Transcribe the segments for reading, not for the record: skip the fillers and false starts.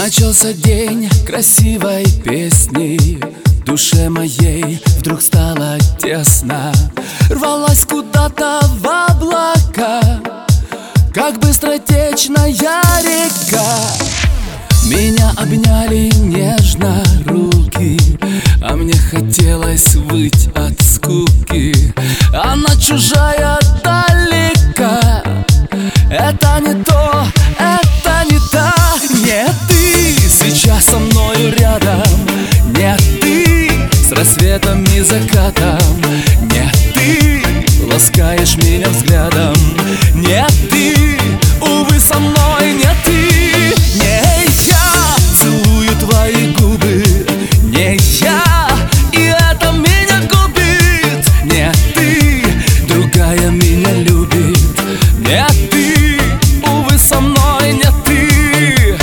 Начался день красивой песней, в душе моей вдруг стало тесно. Рвалась куда-то в облака, как быстротечная река. Меня обняли нежно руки, а мне хотелось выть от скуки. Она чужая далека, это не то, это не та. Нет, ты сейчас со мною рядом. Нет, ты с рассветом и закатом. Нет, ты ласкаешь меня взглядом. Нет, ты, увы, со мной. Нет, ты, не я целую твои губы. Не я, и это меня губит. Нет, ты, другая меня любит. Нет, ты, увы, со мной. Нет, ты.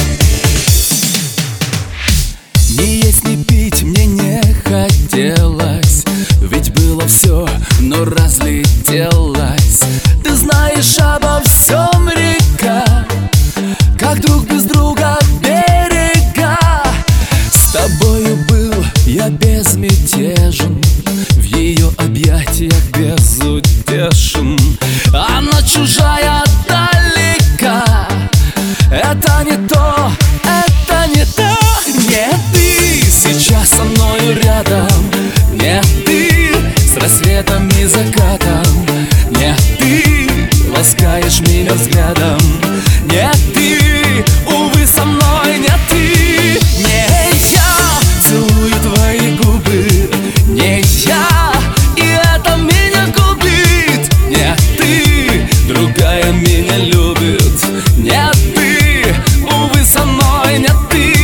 Ни есть, ни пить мне не хотелось, ведь было все, но разлетелось. Ты знаешь обо всем, река, как друг без друга берега. С тобою был я безмятежен, в ее объятиях безутешен. Она чужая далека, это не то, это не та. Нет, ты сейчас со мною рядом. Нет, ты с рассветом и закатом. Нет, ты ласкаешь меня взглядом. Нет, ты, увы, со мной. Нет, ты, не я целую твои губы. Не я, и это меня губит. Нет, ты, другая меня любит. Нет, ты, увы, со мной. Нет, ты.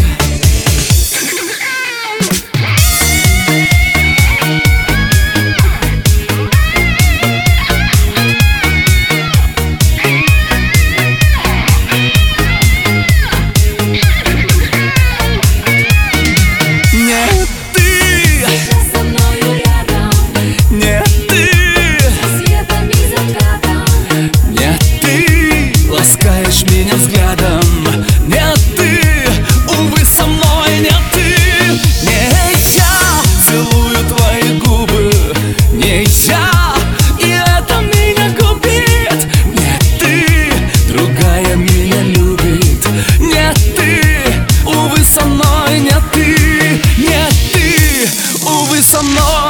Ласкаешь меня взглядом. Нет, ты, увы, со мной. Нет, ты, не я целую твои губы. Не я, и это меня губит. Нет, ты, другая меня любит. Нет, ты, увы, со мной. Нет, ты, увы, со мной.